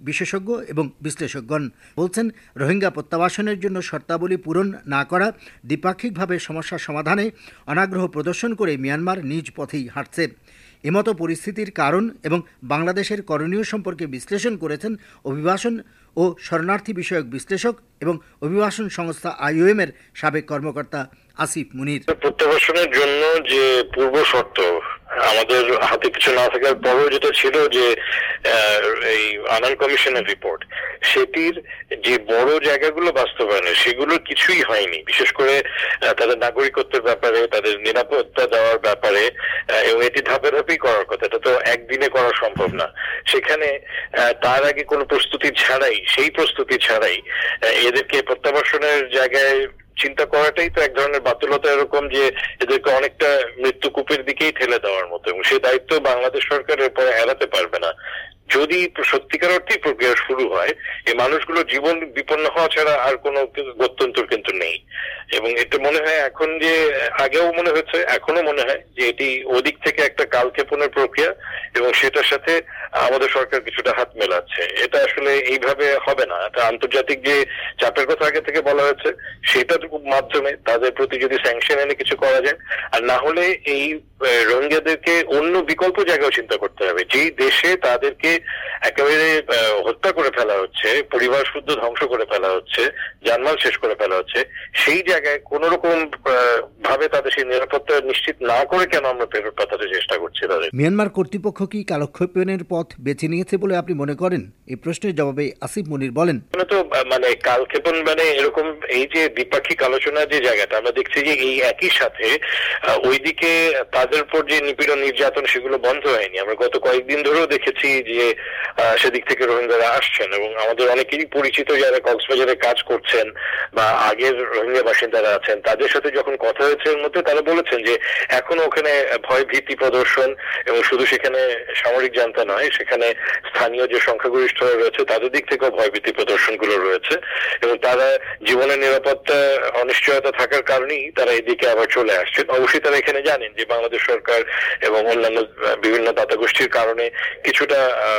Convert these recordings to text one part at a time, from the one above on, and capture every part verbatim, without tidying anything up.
বিশেষজ্ঞ এবং বিশ্লেষকগণ বলছেন, রোহিঙ্গা প্রত্যাবাসনের জন্য শর্তাবলী পূরণ না করা, দ্বিপাক্ষিকভাবে সমস্যার সমাধানে অনাগ্রহ প্রদর্শন করে মিয়ানমার নিজ পথেই হাঁটছে। এমতো পরিস্থিতির কারণ এবং বাংলাদেশের করণীয় সম্পর্কে বিশ্লেষণ করেছেন অভিবাসন ও শরণার্থী বিষয়ক বিশ্লেষক এবং অভিবাসন সংস্থা আইওএম এর সাবেক কর্মকর্তা আসিফ মুনির। প্রত্যাবাসনের জন্য যে পূর্ব শর্ত আমাদের হাতে কিছু না থাকার পরেও যেটা ছিল যে এই আনান কমিশনের রিপোর্ট, সেটির যে বড় জায়গাগুলো বাস্তবায়নে সেগুলোর কিছুই হয়নি। বিশেষ করে তাদের নাগরিকত্বের ব্যাপারে, তাদের নিরাপত্তা দেওয়ার ব্যাপারে, এবং এটি ধাপে ধাপেই করার কথা, এটা তো একদিনে করা সম্ভব না। সেখানে তার আগে কোনো প্রস্তুতি ছাড়াই, সেই প্রস্তুতি ছাড়াই এদেরকে প্রত্যাবাসনের জায়গায় চিন্তা করাটাই তো এক ধরনের বাতুলতা, এরকম যে এদেরকে অনেকটা মৃত্যুকূপের দিকেই ঠেলে দেওয়ার মতো, এবং সেই দায়িত্ব বাংলাদেশ সরকারের পরে এড়াতে পারবে না। যদি সত্যিকার অর্থেই প্রক্রিয়া শুরু হয়, এই মানুষগুলো জীবন বিপন্ন হওয়া ছাড়া আর কোনো গত্যন্তর কিন্তু নেই। এবং এটা মনে হয় এখন, যে আগেও মনে হয়েছে, এখনো মনে হয় যে এটি ওদিক থেকে একটা কালক্ষেপণের প্রক্রিয়া, এবং সেটার সাথে আমাদের সরকার কিছুটা হাত মেলাচ্ছে। এটা আসলে এইভাবে হবে না। এটা আন্তর্জাতিক যে চাপের কথা আগে থেকে বলা হয়েছে, সেটার মাধ্যমে তাদের প্রতি যদি স্যাংশন এনে কিছু করা যায়, আর না হলে এই রোহিঙ্গাদেরকে অন্য বিকল্প জায়গায় চিন্তা করতে হবে। যেই দেশে তাদেরকে একেবারে হত্যা করে ফেলা হচ্ছে, পরিবার শুদ্ধ ধ্বংস করে ফেলা হচ্ছে, জানমাল শেষ করে ফেলা হচ্ছে, সেই জায়গায় কোন রকম ভাবে তাদের সেই নিরাপত্তা নিশ্চিত না করে কেন আমরা ফেরত পাঠাতে চেষ্টা করছি তাদের? মিয়ানমার কর্তৃপক্ষ কি কালক্ষেপণের পথ বেছে নিয়েছে বলে আপনি মনে করেন? এই প্রশ্নের জবাবে আসিফ মুনির বলেন, তো মানে কালক্ষেপণ মানে এরকম, এই যে দ্বিপাক্ষিক আলোচনার যে জায়গাটা, আমরা দেখছি যে এই একই সাথে ওইদিকে তাদের উপর যে নিপীড়ন নির্যাতন সেগুলো বন্ধ হয়নি। আমরা গত কয়েকদিন ধরেও দেখেছি যে সেদিক থেকে রোহিঙ্গারা আসছেন, এবং আমাদের অনেকেরই পরিচিত যারা কক্সবাজারে কাজ করছেন বা আগের রোহিঙ্গা বাসিন্দারা আছেন, তাদের সাথে যখন কথা হয়েছে এর মধ্যে তারা বলেছেন যে এখনো ওখানে ভয় ভীতি প্রদর্শন, এবং শুধু সেখানে সামরিক জান্তা নয়, সেখানে স্থানীয় যে সংখ্যাগরিষ্ঠরা রয়েছে তাদের দিক থেকেও ভয় ভীতি প্রদর্শন গুলো রয়েছে, এবং তারা জীবনের নিরাপত্তা অনিশ্চয়তা থাকার কারণেই তারা এদিকে আবার চলে আসছেন। অবশ্যই তারা এখানে জানেন যে বাংলাদেশ সরকার এবং অন্যান্য বিভিন্ন দাতা গোষ্ঠীর কারণে কিছুটা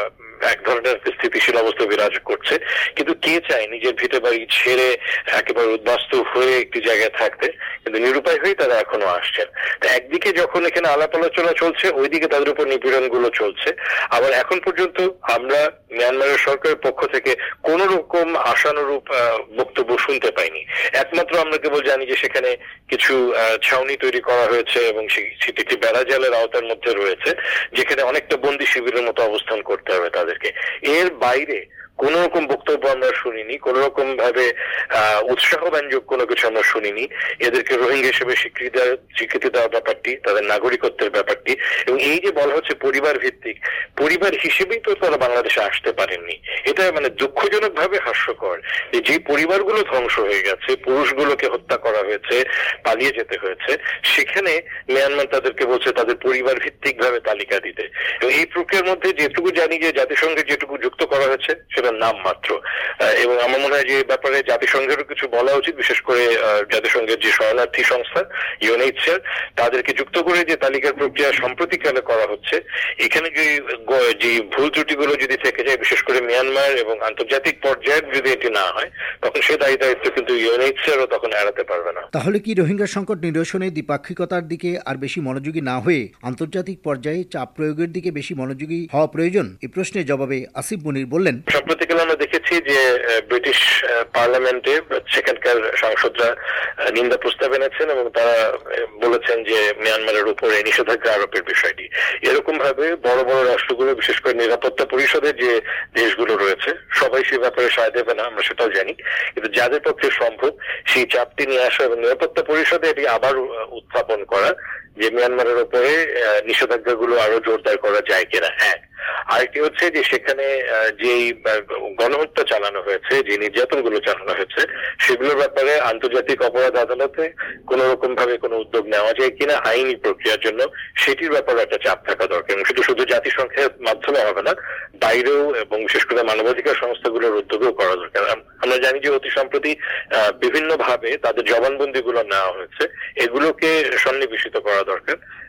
এক ধরনের স্থিতিশীল অবস্থা বিরাজ করছে, কিন্তু কে চায় নিজের ভিটে বাড়ি ছেড়ে একেবারে উদ্বাস্তু হয়ে একটি জায়গায় থাকতে? কিন্তু নিরুপায় হয়ে তারা এখনো আসছেন। তো একদিকে যখন এখানে আলাপ আলোচনা চলছে, ওইদিকে তাদের উপর নিপীড়ন গুলো চলছে। আবার এখন পর্যন্ত আমরা মিয়ানমারের সরকারের পক্ষ থেকে কোন রকম আশানুরূপ বক্তব্য শুনতে পাইনি। একমাত্র আমরা কেবল জানি যে সেখানে কিছু ছাউনি তৈরি করা হয়েছে, এবং সেটি একটি বেড়া জালের আওতার মধ্যে রয়েছে, যেখানে অনেকটা বন্দী শিবিরের মতো অবস্থান করতে হবে তাদেরকে। এর বাইরে কোন রকম বক্তব্য আমরা শুনিনি, কোন রকম ভাবে আহ উৎসাহ ব্যঞ্জক কোনো কিছু আমরা শুনিনি। এদেরকে রোহিঙ্গা হিসেবে স্বীকৃতি স্বীকৃতি দেওয়ার ব্যাপারটি, তাদের নাগরিকত্বের ব্যাপারটি, এবং এই যে বলা হচ্ছে পরিবার ভিত্তিক, পরিবার হিসেবেই তো তারা বাংলাদেশে আসতে পারেননি। এটা মানে দুঃখজনক ভাবে হাস্যকর যে যে পরিবারগুলো ধ্বংস হয়ে গেছে, পুরুষগুলোকে হত্যা করা হয়েছে, পালিয়ে যেতে হয়েছে, সেখানে মিয়ানমার তাদেরকে বলছে তাদের পরিবার ভিত্তিক ভাবে তালিকা দিতে। এবং এই প্রক্রিয়ার মধ্যে যেটুকু জানি যে জাতিসংঘের যেটুকু যুক্ত করা হয়েছে সেটার নাম মাত্র, এবং আমার মনে হয় যে ব্যাপারে জাতিসংঘেরও কিছু বলা উচিত। বিশেষ করে জাতিসংঘের যে শরণার্থী সংস্থা ইউএনএইচসিআর, তাদেরকে যুক্ত করে যে তালিকার প্রক্রিয়া সম্প্রতিকালে করা হচ্ছে, এখানে যে যে ভুল ত্রুটিগুলো যদি থেকে যায়, বিশেষ করে মিয়ানমার এবং আন্তর্জাতিক পর্যায়ে যদি এটি না হয়, তখন সে দায়ী দায়িত্ব কিন্তু ইউএনএইচসিআরও তখন এড়াতে পারবে না। তাহলে কি রোহিঙ্গা সংকট নিরসনে দ্বিপাক্ষিকতার দিকে আর বেশি মনোযোগী না হয়ে আন্তর্জাতিক পর্যায়ে চাপ প্রয়োগের দিকে বেশি মনোযোগী হওয়া প্রয়োজন? এই প্রশ্নের জবাবে আসিফ মুনির বললেন, সম্প্রতিকালে আমরা দেখেছি যে ব্রিটিশ পার্লামেন্টে সেখানকার সাংসদরা নিন্দা প্রস্তাব এনেছেন, এবং তারা বলেছেন যে মিয়ানমারের উপরে নিষেধাজ্ঞা আরোপের বিষয়টি। এরকম ভাবে বড় বড় রাষ্ট্রগুলো, বিশেষ করে নিরাপত্তা পরিষদের যে দেশগুলো রয়েছে, সবাই সে ব্যাপারে সায় দেবে না, আমরা সেটাও জানি। কিন্তু যাদের পক্ষে সম্ভব সেই চাপটি নিয়ে আসা এবং নিরাপত্তা পরিষদে এটি আবার উত্থাপন করা যে মিয়ানমারের উপরে নিষেধাজ্ঞাগুলো আরো জোরদার করা যায় কিনা। হ্যাঁ, আরেকটি হচ্ছে যে সেখানে যে গণহত্যা চালানো হয়েছে, যে নির্যাতন গুলো চালানো হয়েছে, সেগুলোর ব্যাপারে আন্তর্জাতিক অপরাধ আদালতে কোন রকম ভাবে কোনো উদ্যোগ নেওয়া যায় কিনা আইনি প্রক্রিয়ার জন্য, সেটির ব্যাপারে একটা চাপ থাকা দরকার। এবং শুধু শুধু জাতিসংঘের মাধ্যমে হবে না, বাইরেও এবং বিশেষ করে মানবাধিকার সংস্থাগুলোর উদ্যোগেও করা দরকার। আমরা জানি যে অতি সম্প্রতি বিভিন্ন ভাবে তাদের জবানবন্দি গুলো নেওয়া হয়েছে, এগুলোকে সন্নিবেশিত করা দরকার।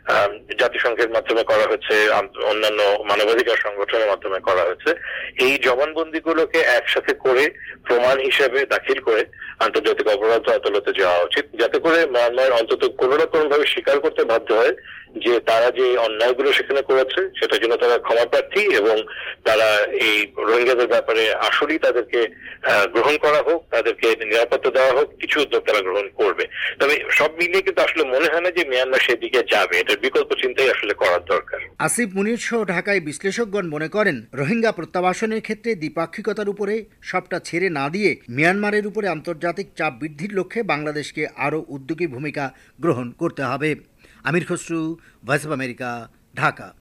জাতিসংঘের মাধ্যমে করা হয়েছে, অন্যান্য মানবাধিকার সংগঠনের মাধ্যমে করা হয়েছে। এই জবানবন্দিগুলোকে একসাথে করে প্রমাণ হিসেবে দাখিল করে আন্তর্জাতিক অপরাধ আদালতে যাওয়া উচিত, যাতে করে মায়ানমার অন্তত কোন রকম ভাবে স্বীকার করতে বাধ্য হয় যে তারা যে অন্যায়গুলো সেখানে করেছে সেটার জন্য তারা ক্ষমা প্রার্থী, এবং তারা এই রোহিঙ্গাদের ব্যাপারে আসলেই তাদেরকে গ্রহণ করা হোক, তাদেরকে নিরাপত্তা দেওয়া হোক, কিছু উদ্যোগ তারা গ্রহণ করবে। তবে সব মিলিয়ে কিন্তু আসলে মনে হয় না যে মিয়ানমার সেদিকে যাবে, এটার বিকল্প চিন্তাই আসলে করার দরকার। আসিফ মুনির সহ ঢাকায় বিশ্লেষকগণ মনে করেন, রোহিঙ্গা প্রত্যাবাসনের ক্ষেত্রে দ্বিপাক্ষিকতার উপরে সবটা ছেড়ে না দিয়ে মিয়ানমারের উপরে আন্তর্জাতিক চাপ বৃদ্ধির লক্ষ্যে বাংলাদেশকে আরও উদ্যোগী ভূমিকা গ্রহণ করতে হবে। Amir Khasru, voice of America, Dhaka.